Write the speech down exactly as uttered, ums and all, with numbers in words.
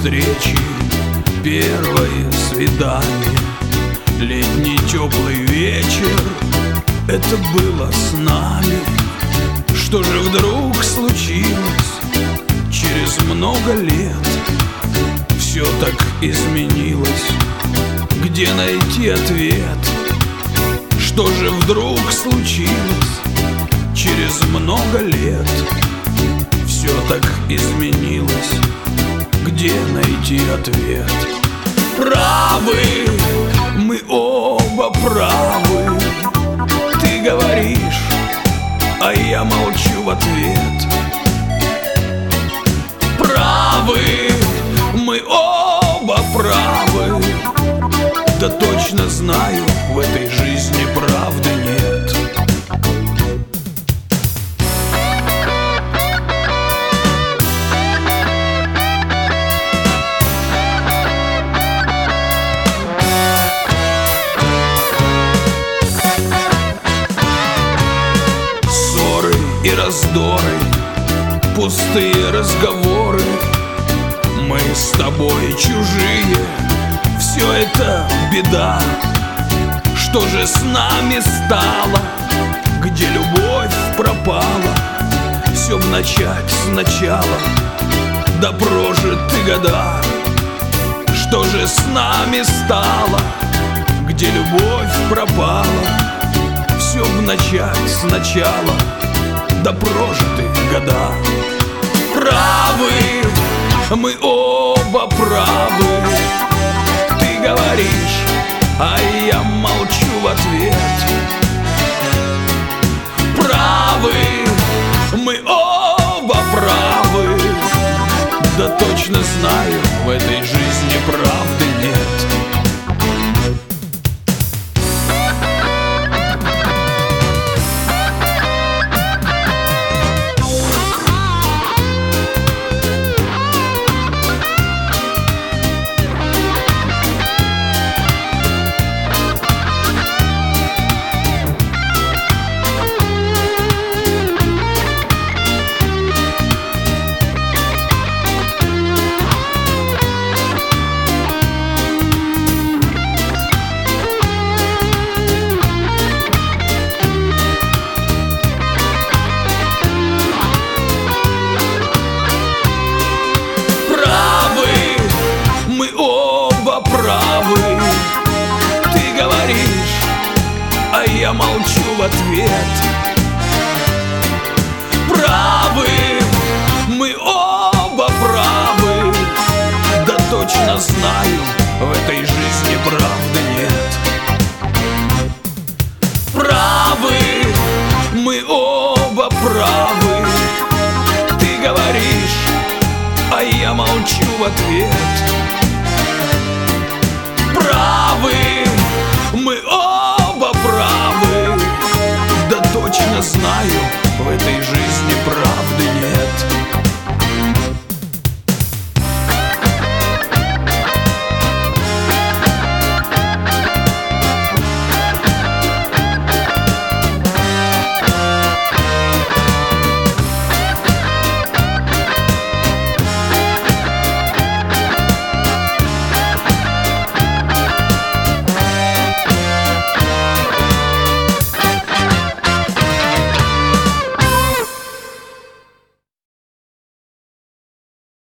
встречи, первое свидание, летний теплый вечер. Это было с нами. Что же вдруг случилось через много лет? Все так изменилось. Где найти ответ? Что же вдруг случилось через много лет? Все так изменилось. Где найти ответ? Правы, мы оба правы. Ты говоришь, а я молчу в ответ. Правы, мы оба правы. Да точно знаю, в этой жизни правды нет. Ссоры и раздоры, пустые разговоры. Мы с тобой чужие, все это беда. Что же с нами стало? Где любовь пропала? Все б начать сначала, да прожиты года. Что же с нами стало? Где любовь пропала? Все б начать сначала, да прожиты года. Правы, мы оба правы. Ты говоришь, а я молчу в ответ. Правы, мы оба правы. Да точно знаю, в этой жизни правды нет. Правы, ты говоришь, а я молчу в ответ. Правы, мы оба правы. Да точно знаю, в этой жизни правды нет. Правы, мы оба правы. Ты говоришь, а я молчу в ответ. Правы,